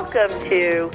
welcome to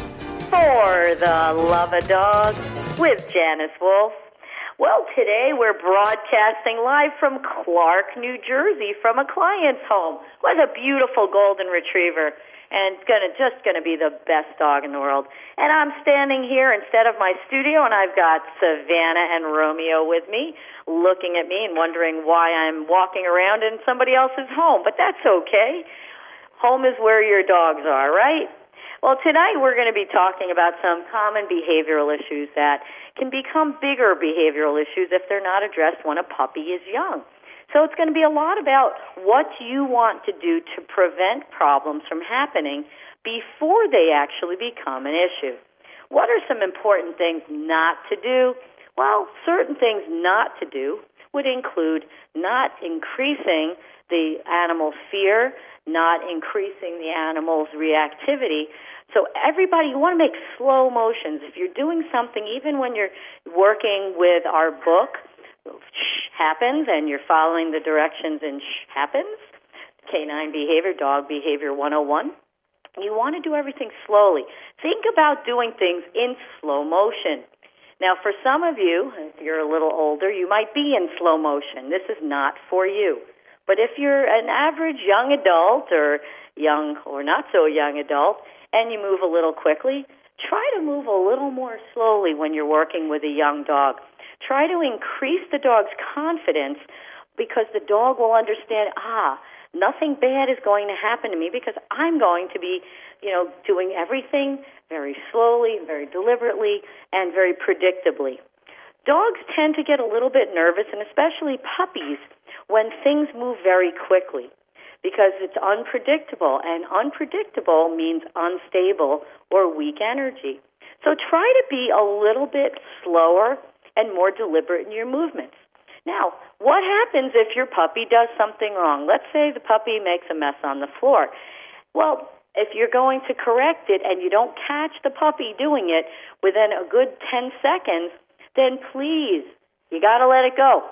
For the Love of Dog with Janice Wolf. Well, today we're broadcasting live from Clark, New Jersey, from a client's home with a beautiful golden retriever, and just gonna be the best dog in the world. And I'm standing here instead of my studio, and I've got Savannah and Romeo with me, looking at me and wondering why I'm walking around in somebody else's home. But that's okay. Home is where your dogs are, right? Well, tonight we're going to be talking about some common behavioral issues that can become bigger behavioral issues if they're not addressed when a puppy is young. So it's going to be a lot about what you want to do to prevent problems from happening before they actually become an issue. What are some important things not to do? Well, certain things not to do would include not increasing the animal's fear, not increasing the animal's reactivity. So everybody, you want to make slow motions. If you're doing something, even when you're working with our book, shh happens, and you're following the directions in shh happens, Canine Behavior, Dog Behavior 101, you want to do everything slowly. Think about doing things in slow motion. Now, for some of you, if you're a little older, you might be in slow motion. This is not for you. But if you're an average young adult or young or not so young adult and you move a little quickly, try to move a little more slowly when you're working with a young dog. Try to increase the dog's confidence because the dog will understand, nothing bad is going to happen to me because I'm going to be, doing everything very slowly, very deliberately, and very predictably. Dogs tend to get a little bit nervous, and especially puppies, when things move very quickly because it's unpredictable, and unpredictable means unstable or weak energy. So try to be a little bit slower and more deliberate in your movements. Now, what happens if your puppy does something wrong? Let's say the puppy makes a mess on the floor. Well, if you're going to correct it and you don't catch the puppy doing it within a good 10 seconds, then please, you got to let it go.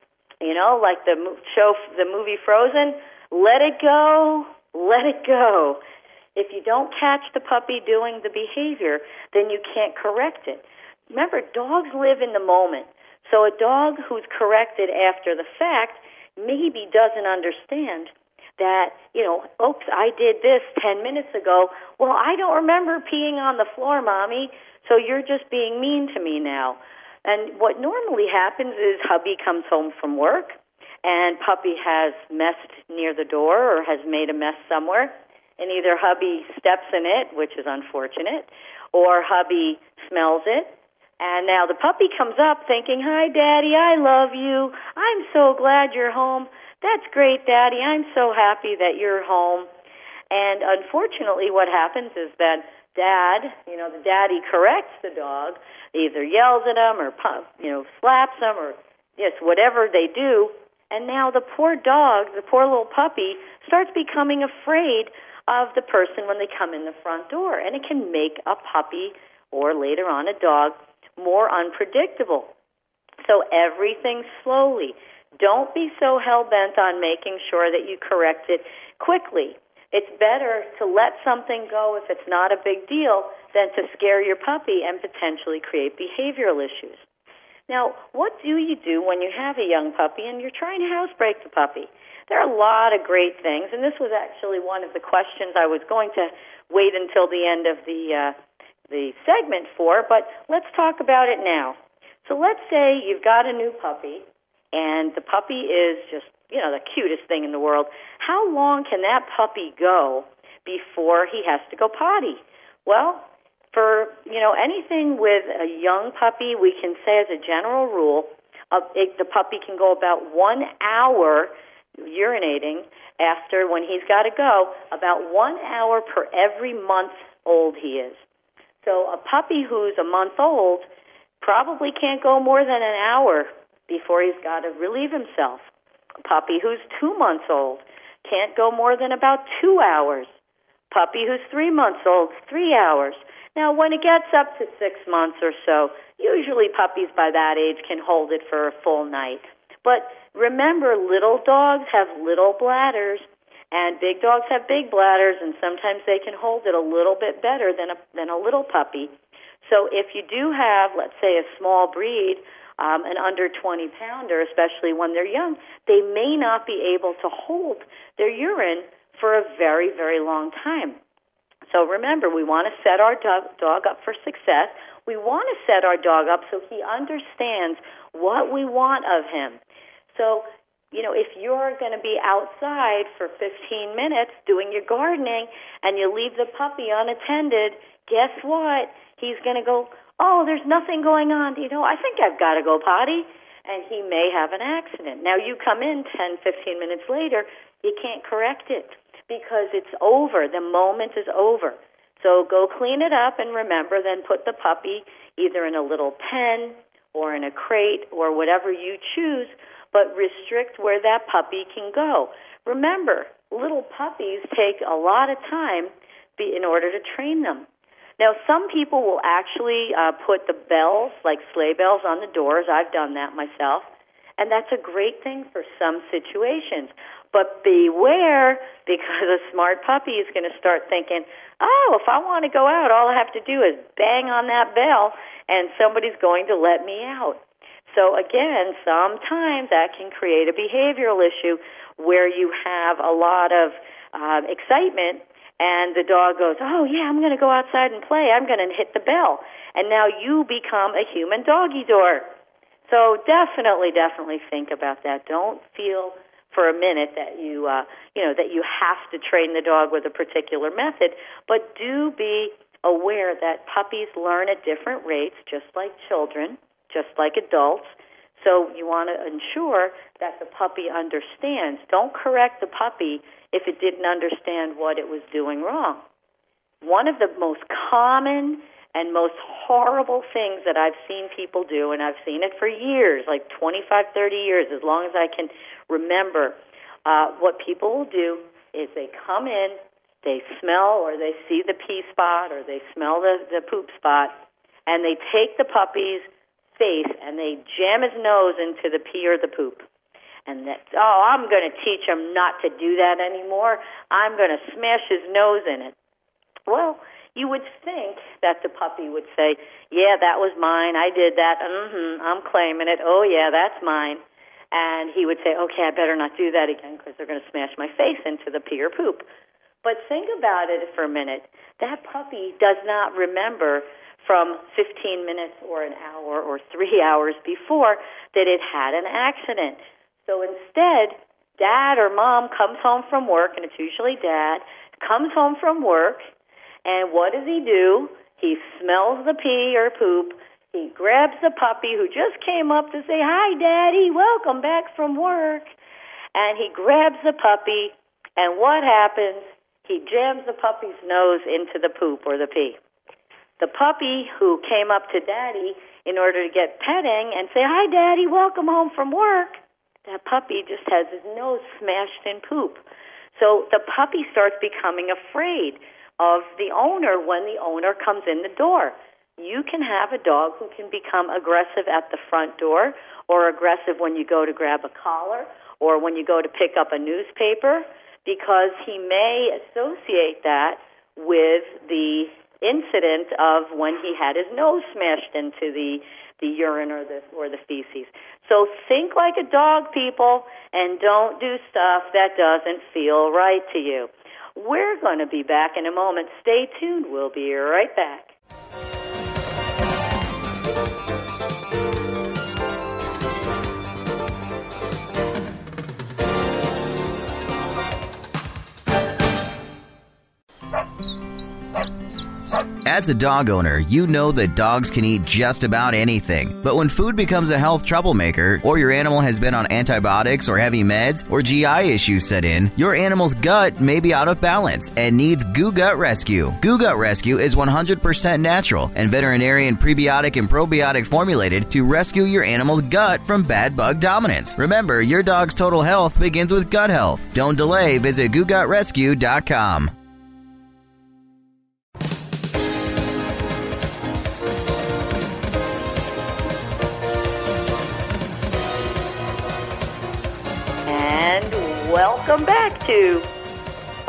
Like the movie Frozen, let it go, let it go. If you don't catch the puppy doing the behavior, then you can't correct it. Remember, dogs live in the moment. So a dog who's corrected after the fact maybe doesn't understand that, oops, I did this 10 minutes ago. Well, I don't remember peeing on the floor, Mommy, so you're just being mean to me now. And what normally happens is hubby comes home from work and puppy has messed near the door or has made a mess somewhere, and either hubby steps in it, which is unfortunate, or hubby smells it. And now the puppy comes up thinking, "Hi, Daddy, I love you. I'm so glad you're home. That's great, Daddy. I'm so happy that you're home." And unfortunately, what happens is that Dad, the daddy corrects the dog, either yells at him or, slaps him or just whatever they do. And now the poor dog, the poor little puppy, starts becoming afraid of the person when they come in the front door. And it can make a puppy or later on a dog more unpredictable. So everything slowly. Don't be so hell-bent on making sure that you correct it quickly. It's better to let something go if it's not a big deal than to scare your puppy and potentially create behavioral issues. Now, what do you do when you have a young puppy and you're trying to housebreak the puppy? There are a lot of great things, and this was actually one of the questions I was going to wait until the end of the segment for, but let's talk about it now. So let's say you've got a new puppy, and the puppy is just, the cutest thing in the world. How long can that puppy go before he has to go potty? Well, for, anything with a young puppy, we can say as a general rule, the puppy can go about 1 hour urinating after when he's got to go, about 1 hour per every month old he is. So a puppy who's a month old probably can't go more than an hour before he's got to relieve himself. A puppy who's 2 months old can't go more than about 2 hours. Puppy who's 3 months old, 3 hours. Now, when it gets up to 6 months or so, usually puppies by that age can hold it for a full night. But remember, little dogs have little bladders, And big dogs have big bladders, and sometimes they can hold it a little bit better than a little puppy. So if you do have, let's say, a small breed, an under 20-pounder, especially when they're young, they may not be able to hold their urine for a very, very long time. So remember, we want to set our dog up for success. We want to set our dog up so he understands what we want of him. So, if you're going to be outside for 15 minutes doing your gardening and you leave the puppy unattended, guess what? He's going to go, oh, there's nothing going on. I think I've got to go potty. And he may have an accident. Now, you come in 10, 15 minutes later, you can't correct it because it's over. The moment is over. So go clean it up, and remember, then put the puppy either in a little pen or in a crate or whatever you choose, but restrict where that puppy can go. Remember, little puppies take a lot of time in order to train them. Now, some people will actually put the bells, like sleigh bells, on the doors. I've done that myself, and that's a great thing for some situations. But beware, because a smart puppy is going to start thinking, oh, if I want to go out, all I have to do is bang on that bell, and somebody's going to let me out. So again, sometimes that can create a behavioral issue where you have a lot of excitement, and the dog goes, oh, yeah, I'm going to go outside and play. I'm going to hit the bell. And now you become a human doggy door. So definitely think about that. Don't feel for a minute that you have to train the dog with a particular method, but do be aware that puppies learn at different rates, just like children, just like adults. So you want to ensure that the puppy understands. Don't correct the puppy if it didn't understand what it was doing wrong. One of the most common and most horrible things that I've seen people do, and I've seen it for years, like 25, 30 years, as long as I can remember, what people will do is they come in, they smell or they see the pee spot or they smell the poop spot, and they take the puppy's face and they jam his nose into the pee or the poop. And I'm going to teach him not to do that anymore. I'm going to smash his nose in it. Well, you would think that the puppy would say, yeah, that was mine. I did that. I'm claiming it. Oh, yeah, that's mine. And he would say, okay, I better not do that again because they're going to smash my face into the pee or poop. But think about it for a minute. That puppy does not remember from 15 minutes or an hour or 3 hours before that it had an accident. So instead, dad or mom comes home from work, and it's usually dad, comes home from work, and what does he do? He smells the pee or poop. He grabs the puppy who just came up to say, hi, Daddy, welcome back from work. And he grabs the puppy, and what happens? He jams the puppy's nose into the poop or the pee. The puppy who came up to Daddy in order to get petting and say, hi, Daddy, welcome home from work, that puppy just has his nose smashed in poop. So the puppy starts becoming afraid of the owner when the owner comes in the door. You can have a dog who can become aggressive at the front door or aggressive when you go to grab a collar or when you go to pick up a newspaper because he may associate that with the incident of when he had his nose smashed into the urine or the feces. So think like a dog, people, and don't do stuff that doesn't feel right to you. We're going to be back in a moment. Stay tuned. We'll be right back. As a dog owner, you know that dogs can eat just about anything. But when food becomes a health troublemaker, or your animal has been on antibiotics or heavy meds, or GI issues set in, your animal's gut may be out of balance and needs Goo Gut Rescue. Goo Gut Rescue is 100% natural and veterinarian prebiotic and probiotic formulated to rescue your animal's gut from bad bug dominance. Remember, your dog's total health begins with gut health. Don't delay. Visit GooGutRescue.com. Welcome back to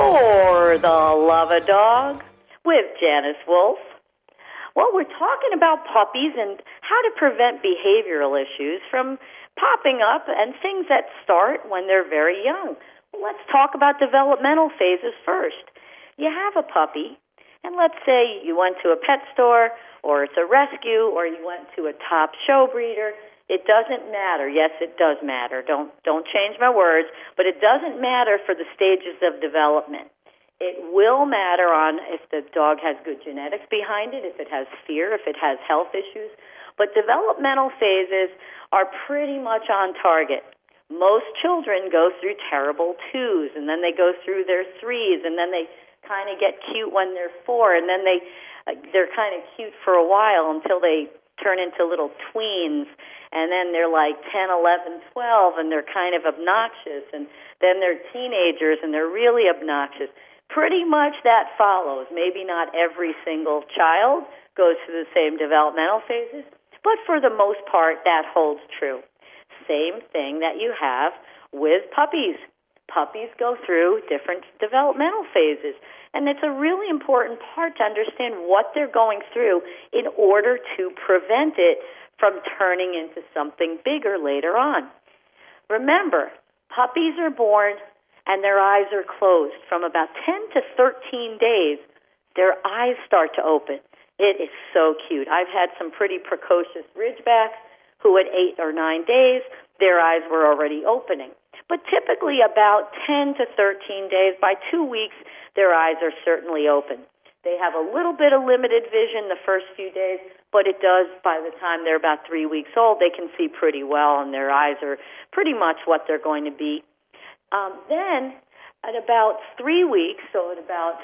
For the Love of Dog with Janice Wolf. Well, we're talking about puppies and how to prevent behavioral issues from popping up and things that start when they're very young. Well, let's talk about developmental phases first. You have a puppy, and let's say you went to a pet store, or it's a rescue, or you went to a top show breeder. It doesn't matter. Yes, it does matter. Don't change my words, but it doesn't matter for the stages of development. It will matter on if the dog has good genetics behind it, if it has fear, if it has health issues. But developmental phases are pretty much on target. Most children go through terrible 2s, and then they go through their 3s, and then they kind of get cute when they're 4, and then they're kind of cute for a while until they turn into little tweens, and then they're like 10, 11, 12, and they're kind of obnoxious, and then they're teenagers, and they're really obnoxious. Pretty much that follows. Maybe not every single child goes through the same developmental phases, but for the most part, that holds true. Same thing that you have with puppies. Puppies go through different developmental phases, and it's a really important part to understand what they're going through in order to prevent it from turning into something bigger later on. Remember, puppies are born and their eyes are closed. From about 10 to 13 days, their eyes start to open. It is so cute. I've had some pretty precocious Ridgebacks who at 8 or 9 days, their eyes were already opening. But typically about 10 to 13 days, by 2 weeks, their eyes are certainly open. They have a little bit of limited vision the first few days, but it does, by the time they're about 3 weeks old, they can see pretty well, and their eyes are pretty much what they're going to be. Then, at about 3 weeks, so at about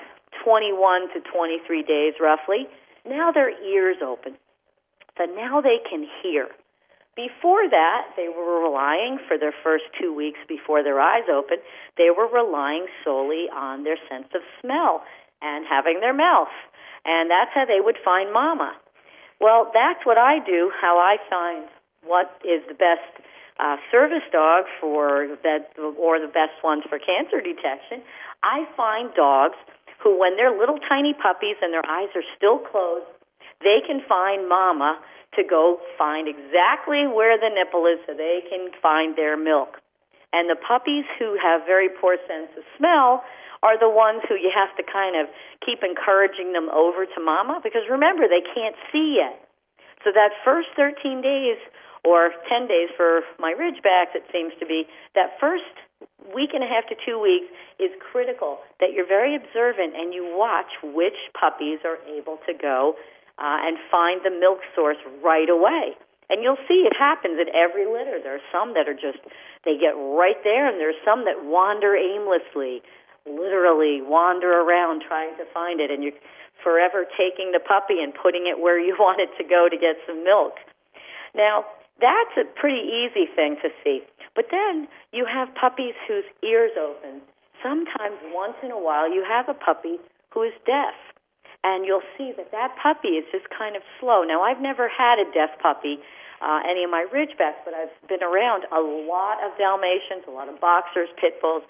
21 to 23 days roughly, now their ears open. So now they can hear. Before that, they were relying, for their first 2 weeks before their eyes opened, they were relying solely on their sense of smell and having their mouth. And that's how they would find mama. Well, that's what I do, how I find what is the best service dog for that, or the best ones for cancer detection. I find dogs who, when they're little tiny puppies and their eyes are still closed, they can find mama to go find exactly where the nipple is so they can find their milk. And the puppies who have very poor sense of smell are the ones who you have to kind of keep encouraging them over to mama, because remember, they can't see yet. So that first 13 days, or 10 days for my Ridgebacks, it seems to be, that first week and a half to 2 weeks is critical, that you're very observant and you watch which puppies are able to go and find the milk source right away. And you'll see it happens at every litter. There are some that are just, they get right there, and there's some that wander aimlessly, literally wander around trying to find it, and you're forever taking the puppy and putting it where you want it to go to get some milk. Now, that's a pretty easy thing to see. But then you have puppies whose ears open. Sometimes, once in a while, you have a puppy who is deaf. And you'll see that that puppy is just kind of slow. Now, I've never had a deaf puppy, any of my Ridgebacks, but I've been around a lot of Dalmatians, a lot of boxers, pit bulls,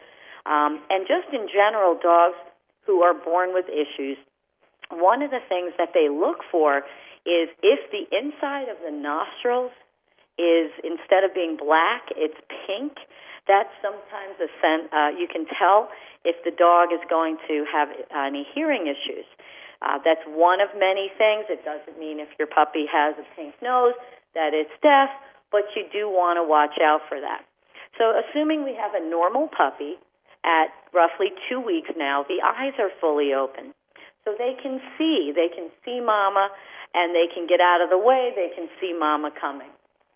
and just in general, dogs who are born with issues. One of the things that they look for is if the inside of the nostrils is, instead of being black, it's pink. That's sometimes a you can tell if the dog is going to have any hearing issues. That's one of many things. It doesn't mean if your puppy has a pink nose that it's deaf, but you do want to watch out for that. So assuming we have a normal puppy at roughly 2 weeks now, the eyes are fully open. So they can see mama, and they can get out of the way, they can see mama coming.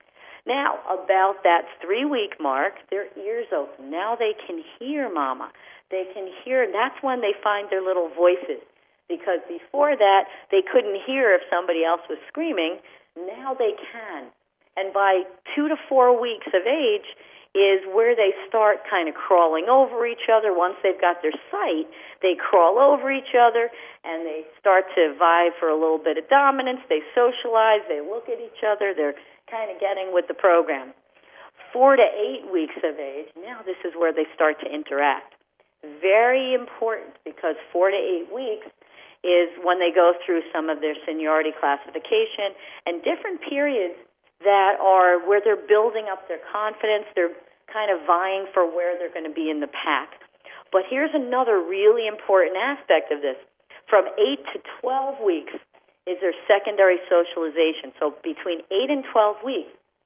Now, about that 3 week mark, their ears open. Now they can hear mama. They can hear, and that's when they find their little voices. Because before that, they couldn't hear if somebody else was screaming. Now they can. And by 2 to 4 weeks of age is where they start kind of crawling over each other. Once they've got their sight, they crawl over each other, and they start to vie for a little bit of dominance. They socialize. They look at each other. They're kind of getting with the program. 4 to 8 weeks of age, now this is where they start to interact. very important because 4 to 8 weeks is when they go through some of their seniority classification and different periods that are where they're building up their confidence. They're kind of vying for where they're going to be in the pack. But here's another really important aspect of this. From 8 to 12 weeks is their secondary socialization. So between 8 and 12 weeks,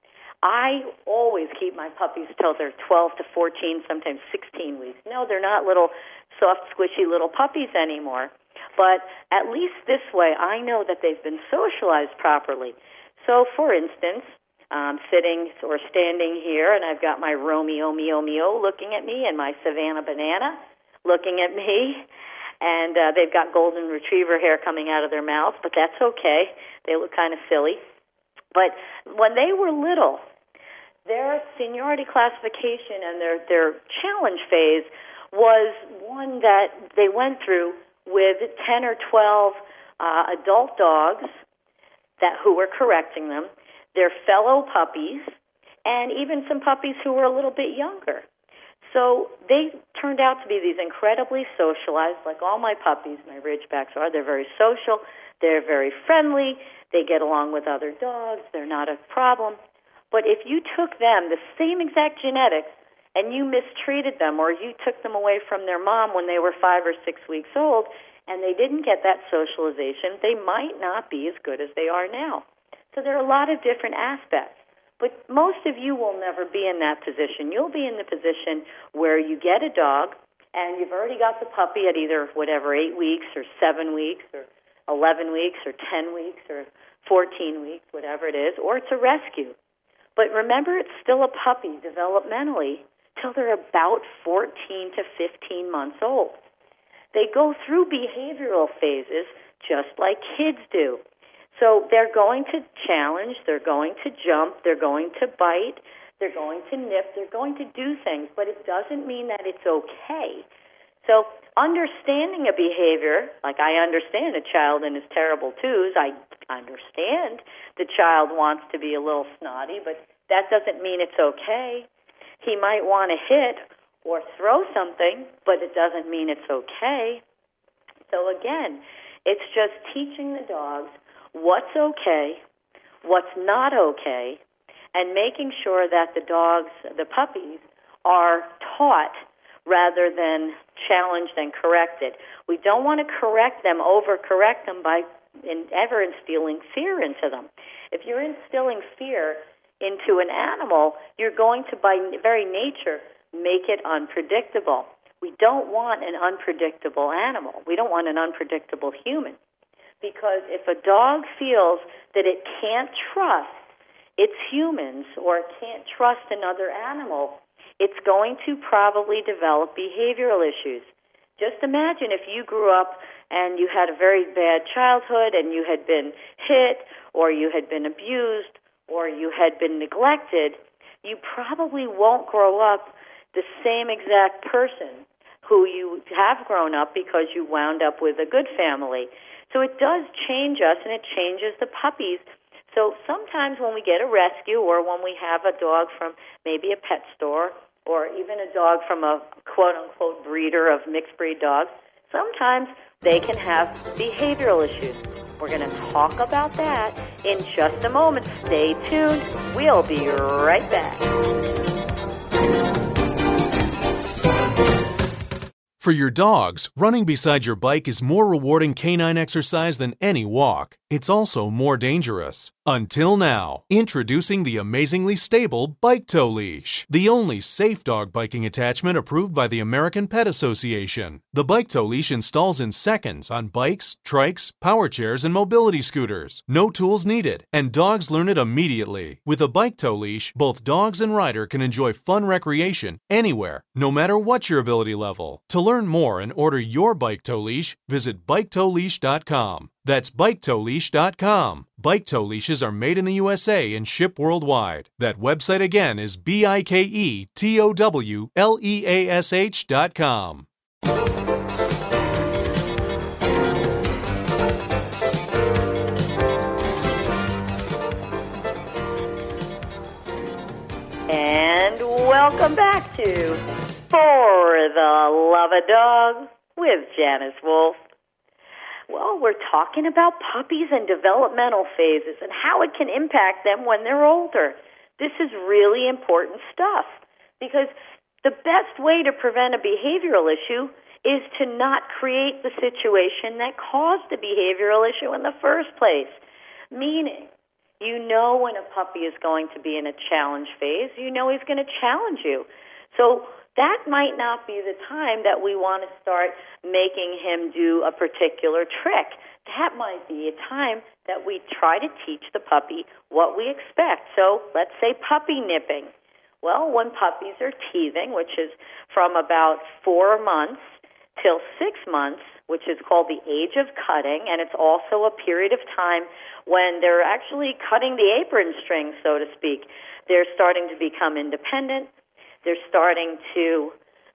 I always keep my puppies till they're 12 to 14, sometimes 16 weeks. No, they're not little soft, squishy little puppies anymore. But at least this way, I know that they've been socialized properly. So, for instance, I'm sitting or standing here, and I've got my Romeo Mio looking at me and my Savannah Banana looking at me. And they've got golden retriever hair coming out of their mouths, but that's okay. They look kind of silly. But when they were little, their seniority classification and their challenge phase was one that they went through with 10 or 12 adult dogs who were correcting them, their fellow puppies, and even some puppies who were a little bit younger. So they turned out to be these incredibly socialized, like all my puppies, my Ridgebacks are. They're very social. They're very friendly. They get along with other dogs. They're not a problem. But if you took them, the same exact genetics, and you mistreated them or you took them away from their mom when they were 5 or 6 weeks old and they didn't get that socialization, they might not be as good as they are now. So there are a lot of different aspects. But most of you will never be in that position. You'll be in the position where you get a dog and you've already got the puppy at either 8 weeks or 7 weeks or 11 weeks or 10 weeks or 14 weeks, whatever it is, or it's a rescue. But remember, it's still a puppy developmentally till they're about 14 to 15 months old. They go through behavioral phases just like kids do. So they're going to challenge, they're going to jump, they're going to bite, they're going to nip, they're going to do things, but it doesn't mean that it's okay. So understanding a behavior, like I understand a child in his terrible twos, I understand the child wants to be a little snotty, but that doesn't mean it's okay. He might want to hit or throw something, but it doesn't mean it's okay. So again, it's just teaching the dogs what's okay, what's not okay, and making sure that the dogs, the puppies, are taught rather than challenged and corrected. We don't want to correct them, overcorrect them by ever instilling fear into them. If you're instilling fear into an animal, you're going to, by very nature, make it unpredictable. We don't want an unpredictable animal. We don't want an unpredictable human. Because if a dog feels that it can't trust its humans or it can't trust another animal, it's going to probably develop behavioral issues. Just imagine if you grew up and you had a very bad childhood and you had been hit or you had been abused or you had been neglected, you probably won't grow up the same exact person who you have grown up because you wound up with a good family. So it does change us, and it changes the puppies. So sometimes when we get a rescue or when we have a dog from maybe a pet store or even a dog from a quote-unquote breeder of mixed-breed dogs, sometimes they can have behavioral issues. We're going to talk about that in just a moment. Stay tuned. We'll be right back. For your dogs, running beside your bike is more rewarding canine exercise than any walk. It's also more dangerous. Until now, introducing the amazingly stable Bike Tow Leash, the only safe dog biking attachment approved by the American Pet Association. The Bike Tow Leash installs in seconds on bikes, trikes, power chairs, and mobility scooters. No tools needed, and dogs learn it immediately. With a Bike Tow Leash, both dogs and rider can enjoy fun recreation anywhere, no matter what your ability level. To learn more and order your Bike Tow Leash, visit BikeTowLeash.com. That's BikeTowLeash.com. Bike Tow Leashes are made in the USA and ship worldwide. That website again is BikeTowLeash.com. And welcome back to For the Love of Dog with Janice Wolf. Well, we're talking about puppies and developmental phases and how it can impact them when they're older. This is really important stuff because the best way to prevent a behavioral issue is to not create the situation that caused the behavioral issue in the first place. Meaning, you know when a puppy is going to be in a challenge phase, you know he's going to challenge you. So that might not be the time that we want to start making him do a particular trick. That might be a time that we try to teach the puppy what we expect. So let's say puppy nipping. Well, when puppies are teething, which is from about 4 months till 6 months, which is called the age of cutting, and it's also a period of time when they're actually cutting the apron string, so to speak. They're starting to become independent. They're starting to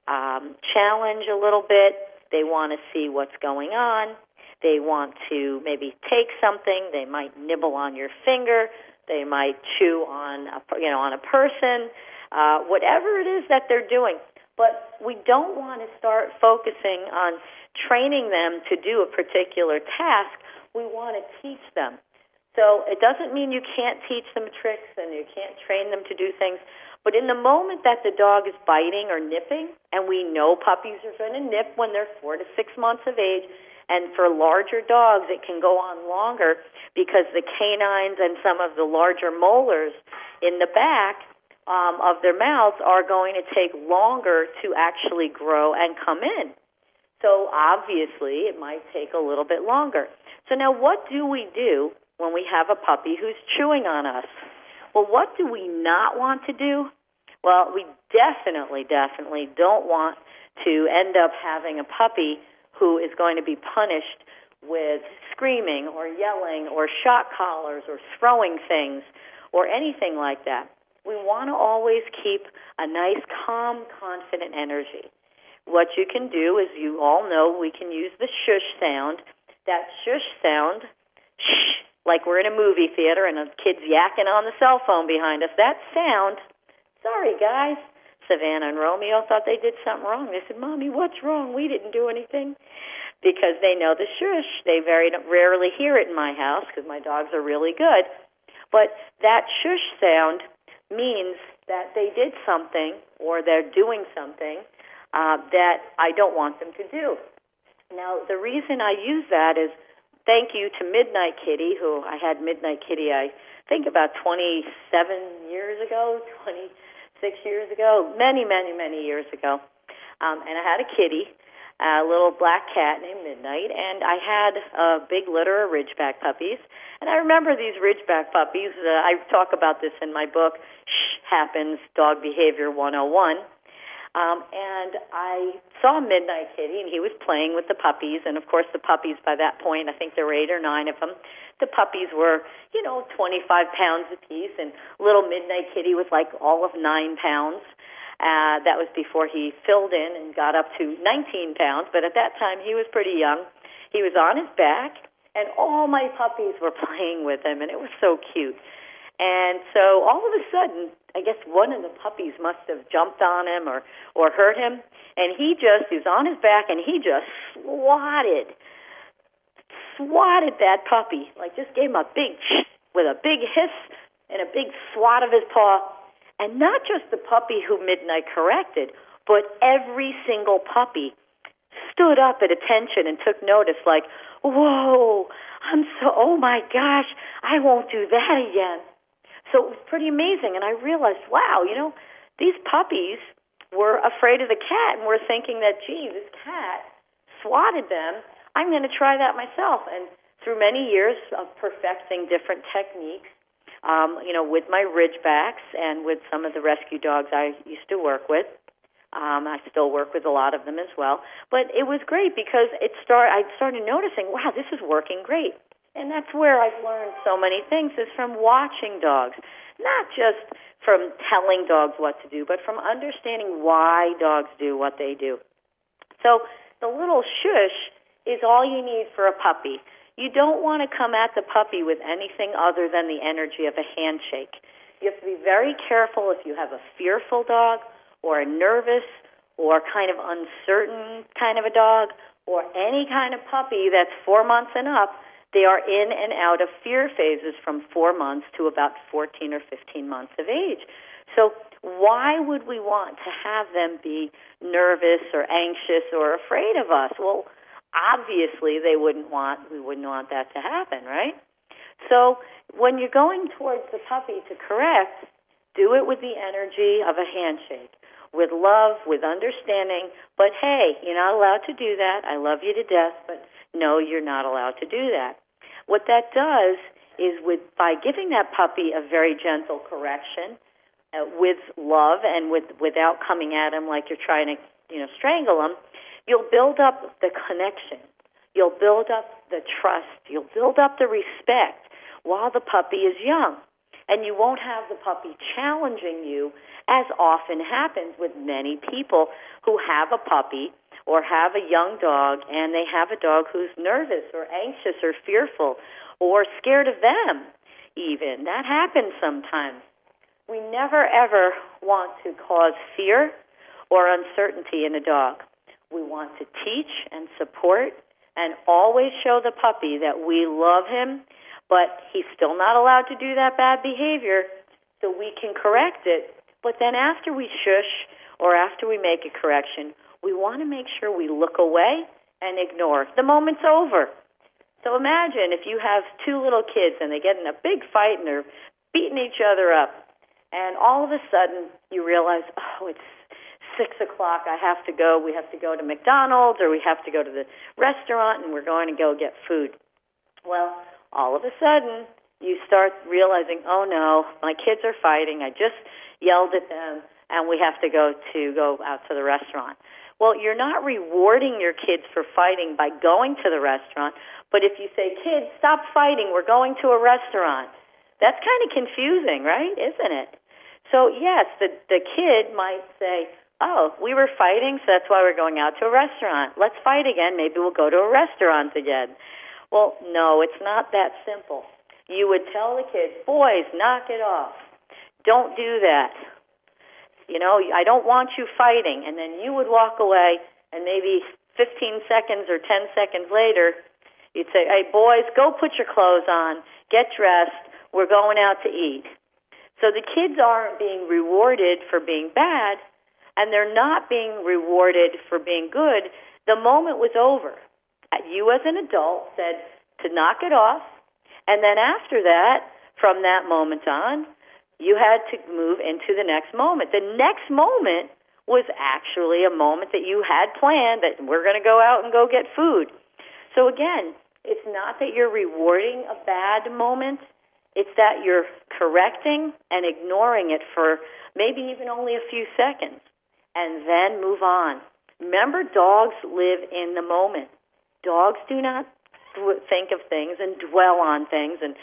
challenge a little bit. They want to see what's going on. They want to maybe take something. They might nibble on your finger. They might chew on a person. Whatever it is that they're doing. But we don't want to start focusing on training them to do a particular task. We want to teach them. So it doesn't mean you can't teach them tricks and you can't train them to do things. But in the moment that the dog is biting or nipping, and we know puppies are going to nip when they're 4 to 6 months of age, and for larger dogs it can go on longer because the canines and some of the larger molars in the back of their mouths are going to take longer to actually grow and come in. So obviously it might take a little bit longer. So now what do we do when we have a puppy who's chewing on us? Well, what do we not want to do? Well, we definitely don't want to end up having a puppy who is going to be punished with screaming or yelling or shock collars or throwing things or anything like that. We want to always keep a nice, calm, confident energy. What you can do is, you all know, we can use the shush sound. That shush sound, shh, like we're in a movie theater and a kid's yakking on the cell phone behind us. That sound, sorry guys, Savannah and Romeo thought they did something wrong. They said, Mommy, what's wrong? We didn't do anything. Because they know the shush. They very rarely hear it in my house because my dogs are really good. But that shush sound means that they did something or they're doing something that I don't want them to do. Now, the reason I use that is thank you to Midnight Kitty, who I had Midnight Kitty, I think about 27 years ago, 26 years ago, many years ago. And I had a kitty, a little black cat named Midnight, and I had a big litter of Ridgeback puppies. And I remember these Ridgeback puppies. I talk about this in my book, Shh Happens, Dog Behavior 101. And I saw Midnight Kitty, and he was playing with the puppies. And, of course, the puppies, by that point, I think there were 8 or 9 of them. The puppies were, 25 pounds apiece, and little Midnight Kitty was like all of 9 pounds. That was before he filled in and got up to 19 pounds. But at that time, he was pretty young. He was on his back, and all my puppies were playing with him, and it was so cute. And so all of a sudden, I guess one of the puppies must have jumped on him or hurt him, and he was on his back, and he just swatted that puppy, like just gave him a big with a big hiss and a big swat of his paw. And not just the puppy who Midnight corrected, but every single puppy stood up at attention and took notice, like, whoa, oh my gosh, I won't do that again. So it was pretty amazing, and I realized, wow, these puppies were afraid of the cat and were thinking that, gee, this cat swatted them. I'm going to try that myself. And through many years of perfecting different techniques, with my Ridgebacks and with some of the rescue dogs I used to work with, I still work with a lot of them as well. But it was great because I started noticing, wow, this is working great. And that's where I've learned so many things, is from watching dogs, not just from telling dogs what to do, but from understanding why dogs do what they do. So the little shush is all you need for a puppy. You don't want to come at the puppy with anything other than the energy of a handshake. You have to be very careful if you have a fearful dog or a nervous or kind of uncertain kind of a dog, or any kind of puppy that's 4 months and up, they are in and out of fear phases from 4 months to about 14 or 15 months of age. So why would we want to have them be nervous or anxious or afraid of us? Well, obviously we wouldn't want that to happen, right? So when you're going towards the puppy to correct, do it with the energy of a handshake, with love, with understanding. But hey, you're not allowed to do that. I love you to death, but no, you're not allowed to do that. What that does is by giving that puppy a very gentle correction, with love and without coming at him like you're trying to, strangle him, you'll build up the connection. You'll build up the trust. You'll build up the respect while the puppy is young. And you won't have the puppy challenging you, as often happens with many people who have a puppy or have a young dog, and they have a dog who's nervous or anxious or fearful or scared of them even. That happens sometimes. We never, ever want to cause fear or uncertainty in a dog. We want to teach and support and always show the puppy that we love him, but he's still not allowed to do that bad behavior, so we can correct it. But then after we shush or after we make a correction, we want to make sure we look away and ignore. The moment's over. So imagine if you have two little kids and they get in a big fight and they're beating each other up, and all of a sudden you realize, it's 6 o'clock, I have to go. We have to go to McDonald's or we have to go to the restaurant and we're going to go get food. Well, all of a sudden you start realizing, oh no, my kids are fighting. I just yelled at them and we have to go out to the restaurant. Well, you're not rewarding your kids for fighting by going to the restaurant, but if you say, kids, stop fighting, we're going to a restaurant, that's kind of confusing, right? Isn't it? So, yes, the kid might say, oh, we were fighting, so that's why we're going out to a restaurant. Let's fight again. Maybe we'll go to a restaurant again. Well, no, it's not that simple. You would tell the kids, boys, knock it off. Don't do that. I don't want you fighting. And then you would walk away, and maybe 15 seconds or 10 seconds later, you'd say, hey, boys, go put your clothes on, get dressed, we're going out to eat. So the kids aren't being rewarded for being bad, and they're not being rewarded for being good. The moment was over. You as an adult said to knock it off, and then after that, from that moment on, you had to move into the next moment. The next moment was actually a moment that you had planned, that we're going to go out and go get food. So again, it's not that you're rewarding a bad moment. It's that you're correcting and ignoring it for maybe even only a few seconds, and then move on. Remember, dogs live in the moment. Dogs do not think of things and dwell on things and,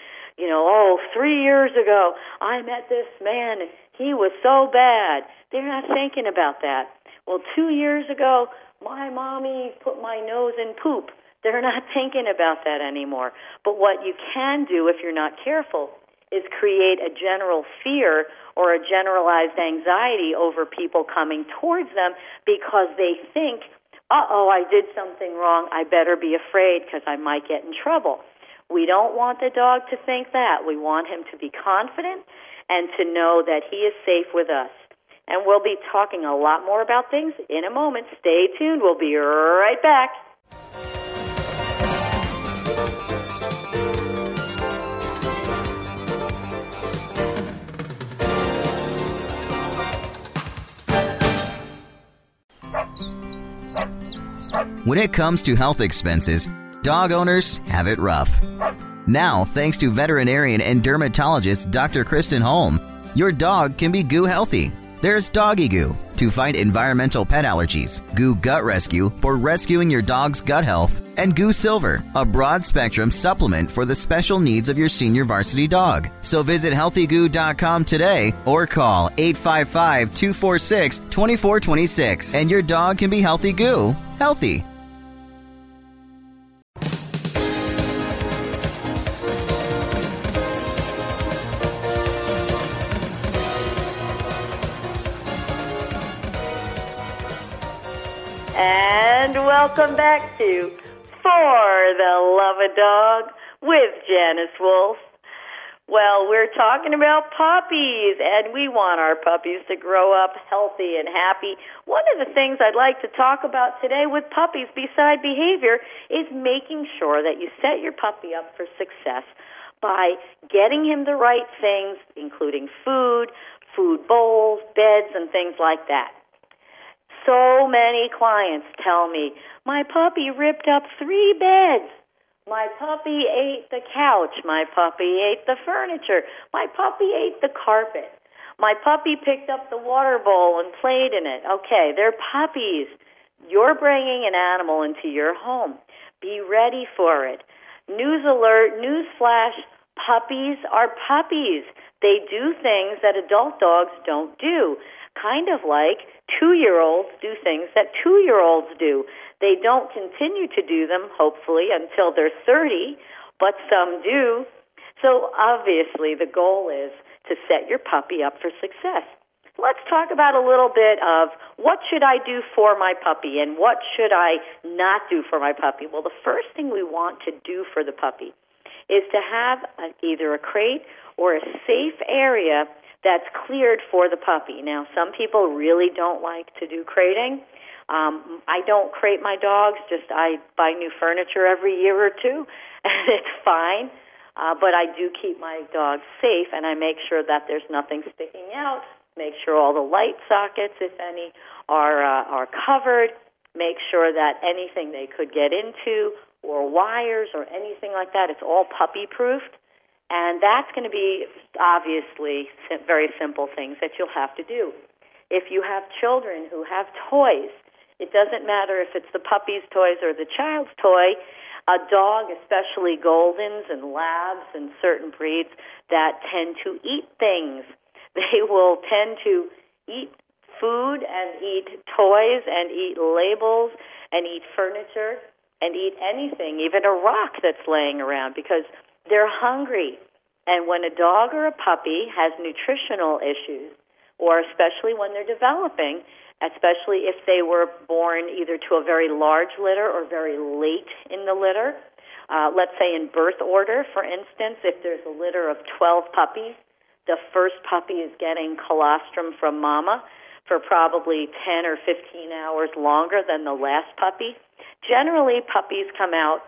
3 years ago I met this man and he was so bad. They're not thinking about that. Well, 2 years ago my mommy put my nose in poop. They're not thinking about that anymore. But what you can do if you're not careful is create a general fear or a generalized anxiety over people coming towards them because they think, I did something wrong. I better be afraid because I might get in trouble. We don't want the dog to think that. We want him to be confident and to know that he is safe with us. And we'll be talking a lot more about things in a moment. Stay tuned. We'll be right back. When it comes to health expenses, dog owners have it rough. Now, thanks to veterinarian and dermatologist Dr. Kristen Holm, your dog can be GOO healthy. There's Doggy Goo to fight environmental pet allergies, GOO Gut Rescue for rescuing your dog's gut health, and GOO Silver, a broad-spectrum supplement for the special needs of your senior varsity dog. So visit healthygoo.com today or call 855-246-2426 and your dog can be healthy GOO healthy. And welcome back to For the Love of Dog with Janice Wolf. Well, we're talking about puppies, and we want our puppies to grow up healthy and happy. One of the things I'd like to talk about today with puppies, beside behavior, is making sure that you set your puppy up for success by getting him the right things, including food bowls, beds, and things like that. So many clients tell me, my puppy ripped up 3 beds. My puppy ate the couch. My puppy ate the furniture. My puppy ate the carpet. My puppy picked up the water bowl and played in it. Okay, they're puppies. You're bringing an animal into your home. Be ready for it. News alert, news flash, puppies are puppies. They do things that adult dogs don't do. Kind of like 2-year-olds do things that 2-year-olds do. They don't continue to do them, hopefully, until they're 30, but some do. So obviously the goal is to set your puppy up for success. Let's talk about a little bit of what should I do for my puppy and what should I not do for my puppy. Well, the first thing we want to do for the puppy is to have either a crate or a safe area that's cleared for the puppy. Now, some people really don't like to do crating. I don't crate my dogs, just I buy new furniture every year or two, and it's fine. But I do keep my dogs safe, and I make sure that there's nothing sticking out, make sure all the light sockets, if any, are covered, make sure that anything they could get into or wires or anything like that, it's all puppy-proofed. And that's going to be, obviously, very simple things that you'll have to do. If you have children who have toys, it doesn't matter if it's the puppy's toys or the child's toy, a dog, especially Goldens and Labs and certain breeds that tend to eat things. They will tend to eat food and eat toys and eat labels and eat furniture and eat anything, even a rock that's laying around, because they're hungry. And when a dog or a puppy has nutritional issues, or especially when they're developing, especially if they were born either to a very large litter or very late in the litter, let's say in birth order, for instance, if there's a litter of 12 puppies, the first puppy is getting colostrum from mama for probably 10 or 15 hours longer than the last puppy. Generally, puppies come out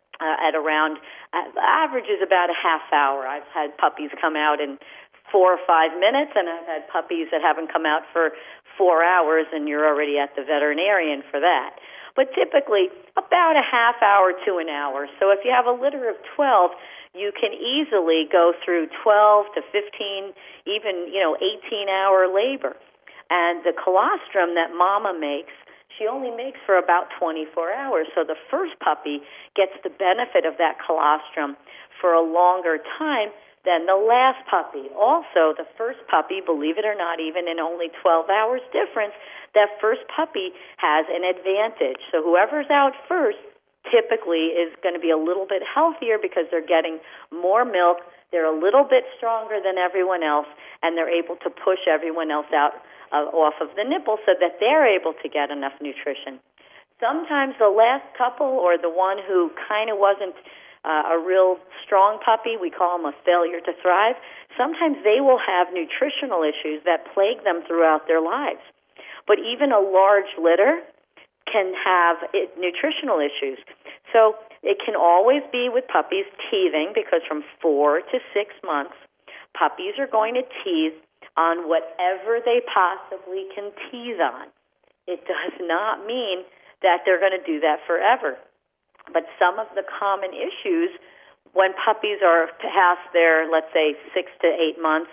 at around, average is about a half hour. I've had puppies come out in 4 or 5 minutes, and I've had puppies that haven't come out for 4 hours, and you're already at the veterinarian for that. But typically, about a half hour to an hour. So if you have a litter of 12, you can easily go through 12 to 15, even 18-hour labor. And the colostrum that mama makes, she only makes for about 24 hours. So the first puppy gets the benefit of that colostrum for a longer time than the last puppy. Also, the first puppy, believe it or not, even in only 12 hours difference, that first puppy has an advantage. So whoever's out first typically is going to be a little bit healthier because they're getting more milk, they're a little bit stronger than everyone else, and they're able to push everyone else out off of the nipple so that they're able to get enough nutrition. Sometimes the last couple or the one who kind of wasn't a real strong puppy, we call them a failure to thrive, sometimes they will have nutritional issues that plague them throughout their lives. But even a large litter can have nutritional issues. So it can always be with puppies teething, because from 4 to 6 months, puppies are going to teethe on whatever they possibly can teethe on. It does not mean that they're going to do that forever. But some of the common issues when puppies are past their, let's say, 6 to 8 months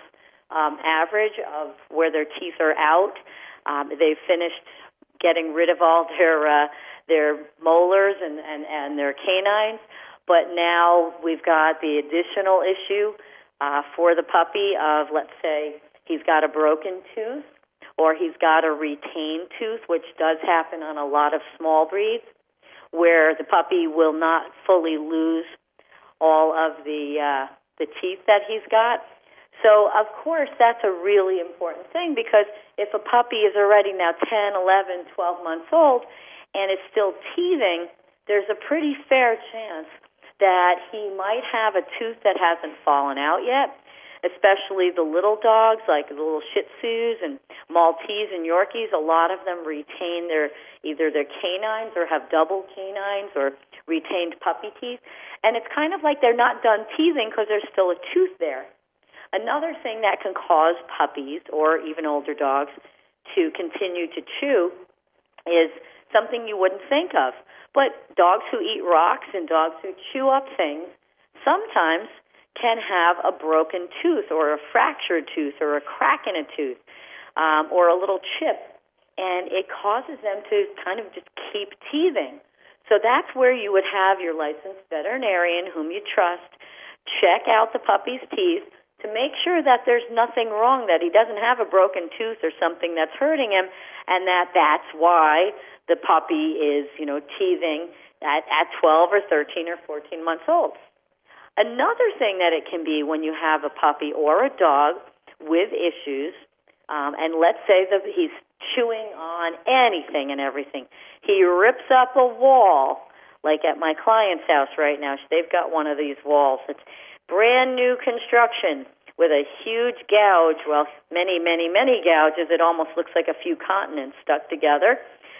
average of where their teeth are out, they've finished getting rid of all their molars and their canines, but now we've got the additional issue for the puppy of, let's say, he's got a broken tooth or he's got a retained tooth, which does happen on a lot of small breeds, where the puppy will not fully lose all of the teeth that he's got. So, of course, that's a really important thing, because if a puppy is already now 10, 11, 12 months old, and is still teething, there's a pretty fair chance that he might have a tooth that hasn't fallen out yet, especially the little dogs like the little Shih Tzus and Maltese and Yorkies. A lot of them retain either their canines or have double canines or retained puppy teeth. And it's kind of like they're not done teething because there's still a tooth there. Another thing that can cause puppies or even older dogs to continue to chew is something you wouldn't think of. But dogs who eat rocks and dogs who chew up things sometimes can have a broken tooth or a fractured tooth or a crack in a tooth or a little chip, and it causes them to kind of just keep teething. So that's where you would have your licensed veterinarian whom you trust check out the puppy's teeth to make sure that there's nothing wrong, that he doesn't have a broken tooth or something that's hurting him, and that's why the puppy is, teething at 12 or 13 or 14 months old. Another thing that it can be when you have a puppy or a dog with issues, and let's say that he's chewing on anything and everything. He rips up a wall, like at my client's house right now. They've got one of these walls. It's brand new construction with a huge gouge, well, many, many, many gouges. It almost looks like a few continents stuck together,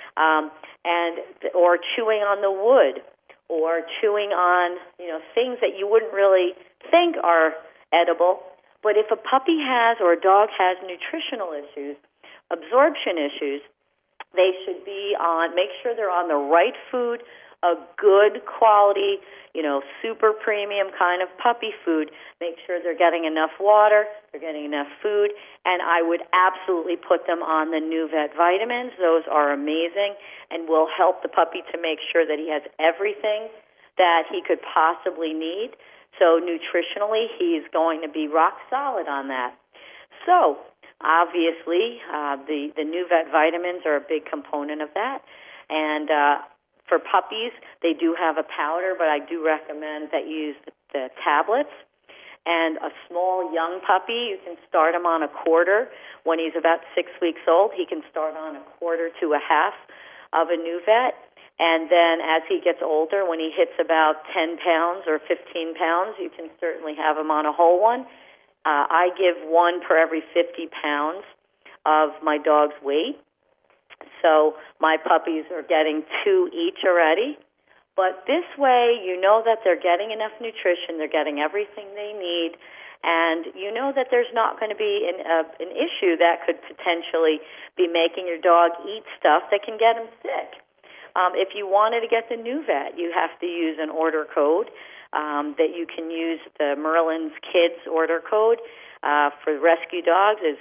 or chewing on the wood, or chewing on, things that you wouldn't really think are edible. But if a puppy has or a dog has nutritional issues, absorption issues, they should make sure they're on the right food, a good quality, super premium kind of puppy food. Make sure they're getting enough water, they're getting enough food, and I would absolutely put them on the NuVet vitamins. Those are amazing and will help the puppy to make sure that he has everything that he could possibly need. So nutritionally, he's going to be rock solid on that. So obviously, the NuVet vitamins are a big component of that. And for puppies, they do have a powder, but I do recommend that you use the tablets. And a small young puppy, you can start him on a quarter. When he's about 6 weeks old, he can start on a quarter to a half of a NuVet. And then as he gets older, when he hits about 10 pounds or 15 pounds, you can certainly have him on a whole one. I give one per every 50 pounds of my dog's weight. So my puppies are getting 2 each already. But this way, you know that they're getting enough nutrition, they're getting everything they need, and you know that there's not going to be an issue that could potentially be making your dog eat stuff that can get him sick. If you wanted to get the NuVet, you have to use an order code that you can use. The Merlin's Kids order code for rescue dogs is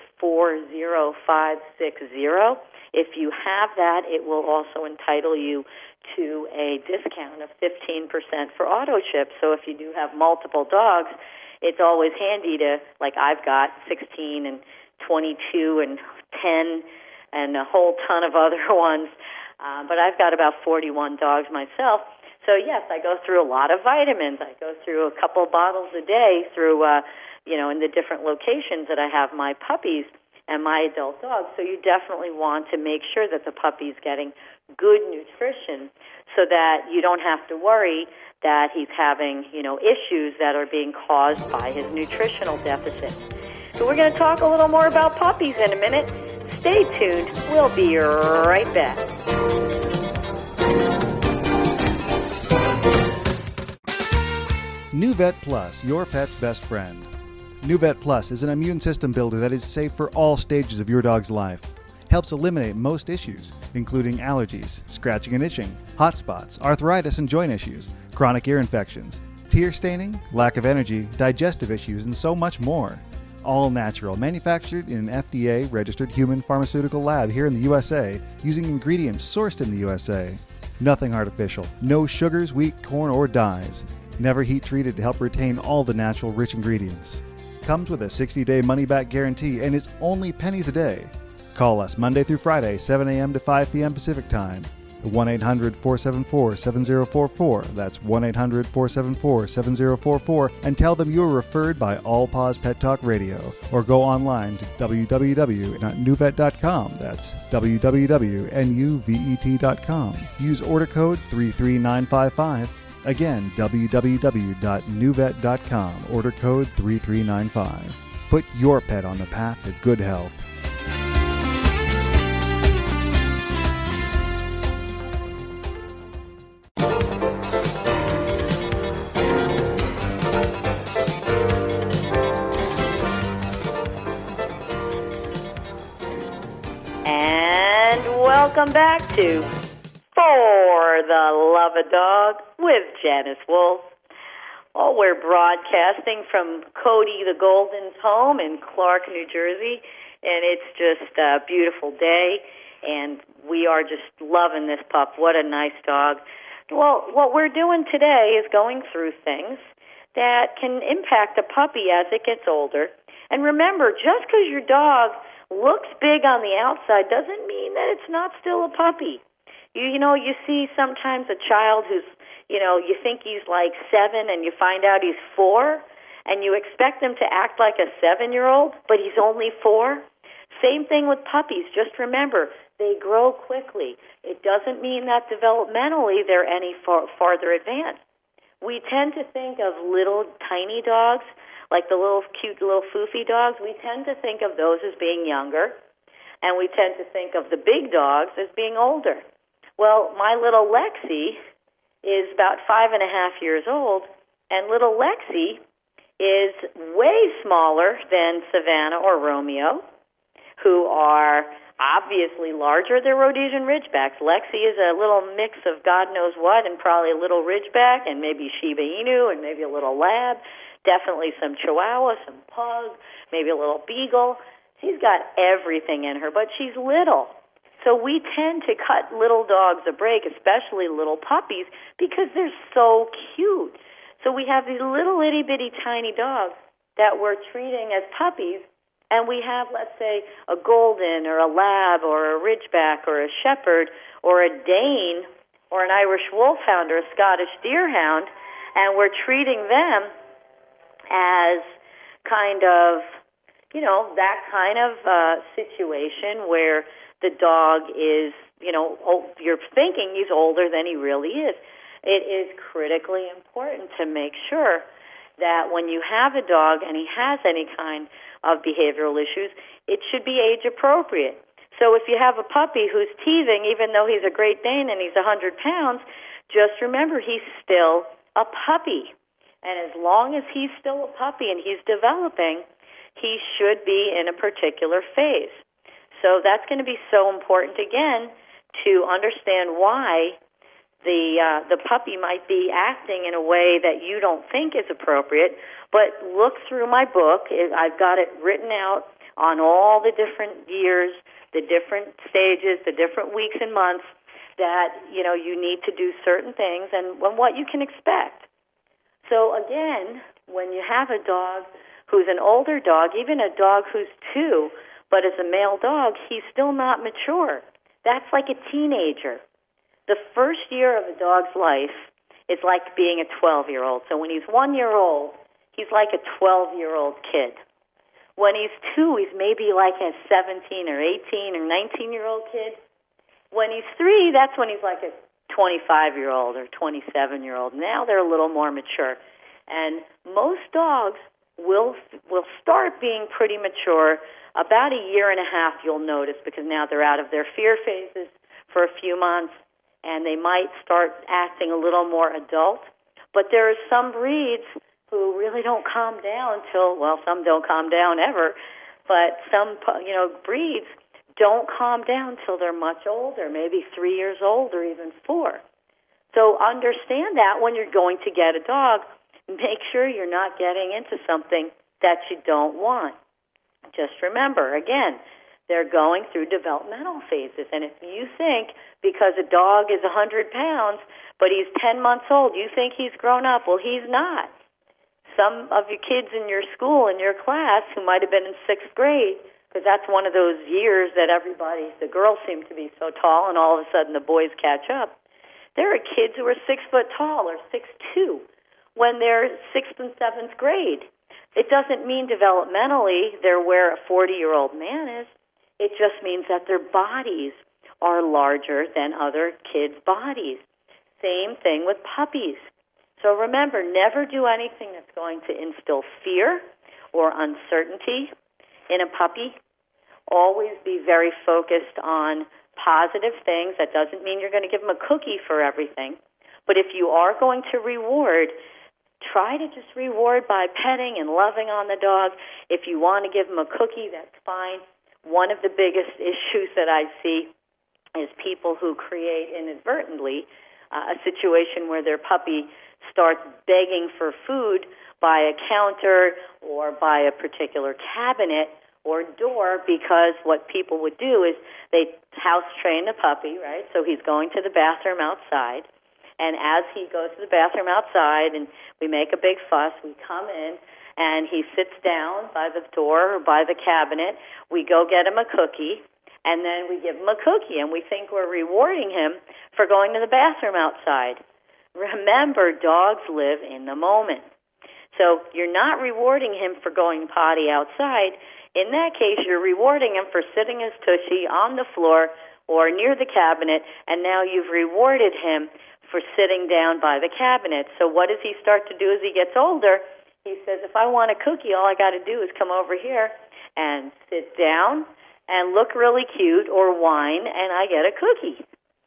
40560. If you have that, it will also entitle you to a discount of 15% for auto ship. So if you do have multiple dogs, it's always handy to, like I've got 16 and 22 and 10 and a whole ton of other ones. But I've got about 41 dogs myself. So, yes, I go through a lot of vitamins. I go through a couple bottles a day through, in the different locations that I have my puppies and my adult dogs. So you definitely want to make sure that the puppy's getting good nutrition so that you don't have to worry that he's having, issues that are being caused by his nutritional deficit. So we're going to talk a little more about puppies in a minute. Stay tuned. We'll be right back. NuVet Plus, your pet's best friend. NuVet Plus is an immune system builder that is safe for all stages of your dog's life. Helps eliminate most issues, including allergies, scratching and itching, hot spots, arthritis and joint issues, chronic ear infections, tear staining, lack of energy, digestive issues, and so much more. All natural, manufactured in an FDA-registered human pharmaceutical lab here in the USA, using ingredients sourced in the USA. Nothing artificial, no sugars, wheat, corn, or dyes. Never heat treated to help retain all the natural rich ingredients. Comes with a 60-day money-back guarantee and is only pennies a day. Call us Monday through Friday, 7 a.m. to 5 p.m. Pacific Time. 1-800-474-7044. That's 1-800-474-7044. And tell them you were referred by All Paws Pet Talk Radio. Or go online to www.nuvet.com. That's www.nuvet.com. Use order code 33955. Again, www.nuvet.com. Order code 3395. Put your pet on the path to good health. And welcome back to For the Love of Dog with Janice Wolf. Oh, we're broadcasting from Cody the Golden's home in Clark, New Jersey, and it's just a beautiful day, and we are just loving this pup. What a nice dog. Well, what we're doing today is going through things that can impact a puppy as it gets older. And remember, just because your dog looks big on the outside doesn't mean that it's not still a puppy. You know, you see sometimes a child who's, you think he's like 7 and you find out he's 4, and you expect him to act like a 7-year-old, but he's only 4. Same thing with puppies. Just remember, they grow quickly. It doesn't mean that developmentally they're any farther advanced. We tend to think of little tiny dogs, like the little cute little foofy dogs. We tend to think of those as being younger, and we tend to think of the big dogs as being older. Well, my little Lexi is about 5.5 years old, and little Lexi is way smaller than Savannah or Romeo, who are obviously larger. They're Rhodesian Ridgebacks. Lexi is a little mix of God knows what, and probably a little Ridgeback, and maybe Shiba Inu, and maybe a little Lab, definitely some Chihuahua, some Pug, maybe a little Beagle. She's got everything in her, but she's little. So we tend to cut little dogs a break, especially little puppies, because they're so cute. So we have these little itty-bitty tiny dogs that we're treating as puppies, and we have, let's say, a Golden or a Lab or a Ridgeback or a Shepherd or a Dane or an Irish Wolfhound or a Scottish Deerhound, and we're treating them as kind of, that kind of situation where the dog is, you're thinking he's older than he really is. It is critically important to make sure that when you have a dog and he has any kind of behavioral issues, it should be age appropriate. So if you have a puppy who's teething, even though he's a Great Dane and he's 100 pounds, just remember he's still a puppy. And as long as he's still a puppy and he's developing, he should be in a particular phase. So that's going to be so important, again, to understand why the puppy might be acting in a way that you don't think is appropriate. But look through my book. I've got it written out on all the different years, the different stages, the different weeks and months that, you need to do certain things and what you can expect. So, again, when you have a dog who's an older dog, even a dog who's 2, but as a male dog, he's still not mature. That's like a teenager. The first year of a dog's life is like being a 12-year-old. So when he's 1 year old, he's like a 12-year-old kid. When he's 2, he's maybe like a 17 or 18 or 19-year-old kid. When he's 3, that's when he's like a 25-year-old or 27-year-old. Now they're a little more mature. And most dogs will start being pretty mature about 1.5 years, you'll notice, because now they're out of their fear phases for a few months, and they might start acting a little more adult. But there are some breeds who really don't calm down till, some don't calm down ever, but some, breeds don't calm down till they're much older, maybe 3 years old or even 4. So understand that when you're going to get a dog, make sure you're not getting into something that you don't want. Just remember, again, they're going through developmental phases. And if you think because a dog is 100 pounds, but he's 10 months old, you think he's grown up. Well, he's not. Some of your kids in your school, in your class, who might have been in 6th grade, because that's one of those years that the girls seem to be so tall, and all of a sudden the boys catch up. There are kids who are 6 foot tall or 6'2" when they're 6th and 7th grade. It doesn't mean developmentally they're where a 40-year-old man is. It just means that their bodies are larger than other kids' bodies. Same thing with puppies. So remember, never do anything that's going to instill fear or uncertainty in a puppy. Always be very focused on positive things. That doesn't mean you're going to give them a cookie for everything. But if you are going to reward, try to just reward by petting and loving on the dog. If you want to give them a cookie, that's fine. One of the biggest issues that I see is people who create inadvertently a situation where their puppy starts begging for food by a counter or by a particular cabinet or door, because what people would do is they house train the puppy, right? So he's going to the bathroom outside, and as he goes to the bathroom outside and we make a big fuss, we come in and he sits down by the door or by the cabinet. We go get him a cookie, and then we give him a cookie, and we think we're rewarding him for going to the bathroom outside. Remember, dogs live in the moment. So you're not rewarding him for going potty outside. In that case, you're rewarding him for sitting his tushy on the floor or near the cabinet, and now you've rewarded him for sitting down by the cabinet. So what does he start to do as he gets older? He says, if I want a cookie, all I got to do is come over here and sit down and look really cute or whine, and I get a cookie.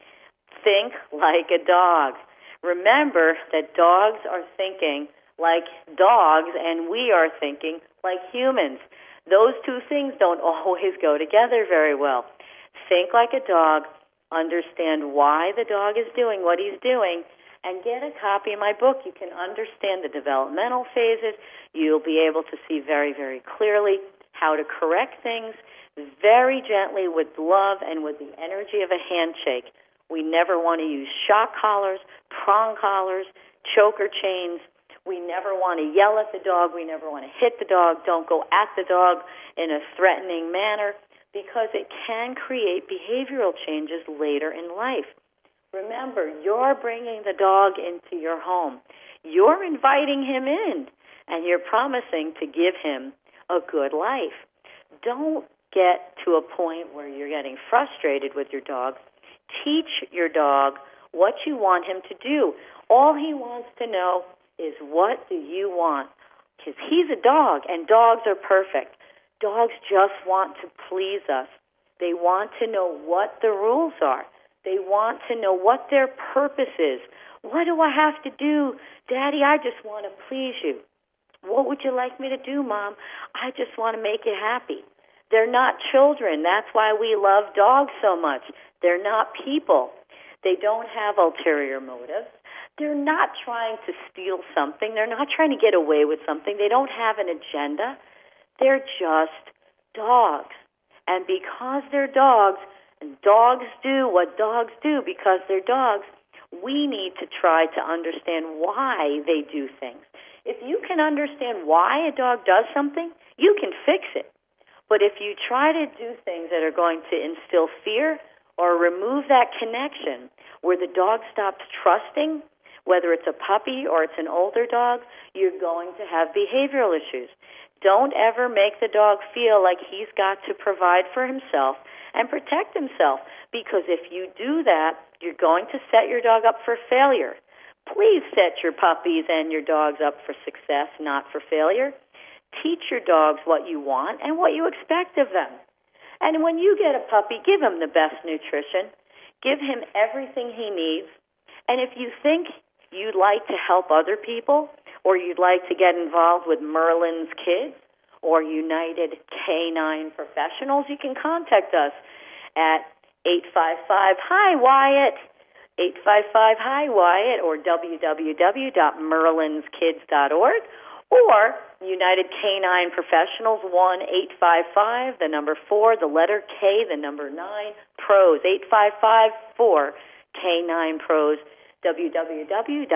Think like a dog. Remember that dogs are thinking like dogs, and we are thinking like humans. Those two things don't always go together very well. Think like a dog, understand why the dog is doing what he's doing, and get a copy of my book. You can understand the developmental phases. You'll be able to see very, very clearly how to correct things very gently with love and with the energy of a handshake. We never want to use shock collars, prong collars, choker chains. We never want to yell at the dog. We never want to hit the dog. Don't go at the dog in a threatening manner, because it can create behavioral changes later in life. Remember, you're bringing the dog into your home. You're inviting him in, and you're promising to give him a good life. Don't get to a point where you're getting frustrated with your dog. Teach your dog what you want him to do. All he wants to know is, what do you want? Because he's a dog, and dogs are perfect. Dogs just want to please us. They want to know what the rules are. They want to know what their purpose is. What do I have to do? Daddy, I just want to please you. What would you like me to do, Mom? I just want to make you happy. They're not children. That's why we love dogs so much. They're not people. They don't have ulterior motives. They're not trying to steal something. They're not trying to get away with something. They don't have an agenda. They're just dogs. And because they're dogs, and dogs do what dogs do because they're dogs, we need to try to understand why they do things. If you can understand why a dog does something, you can fix it. But if you try to do things that are going to instill fear or remove that connection where the dog stops trusting, whether it's a puppy or it's an older dog, you're going to have behavioral issues. Don't ever make the dog feel like he's got to provide for himself and protect himself, because if you do that, you're going to set your dog up for failure. Please set your puppies and your dogs up for success, not for failure. Teach your dogs what you want and what you expect of them. And when you get a puppy, give him the best nutrition. Give him everything he needs. And if you think you'd like to help other people, or you'd like to get involved with Merlin's Kids or United Canine Professionals, you can contact us at 855-HI-WYATT, 855-HI-WYATT, or www.merlinskids.org, or United Canine Professionals, 1-855, the number 4, the letter K, the number 9, PROS, 855-4-K9-PROS,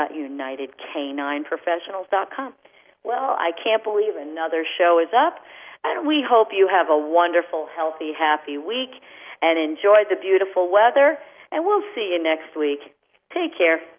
www.unitedcanineprofessionals.com. Well, I can't believe another show is up, And we hope you have a wonderful, healthy, happy week and enjoy the beautiful weather. And we'll see you next week. Take care.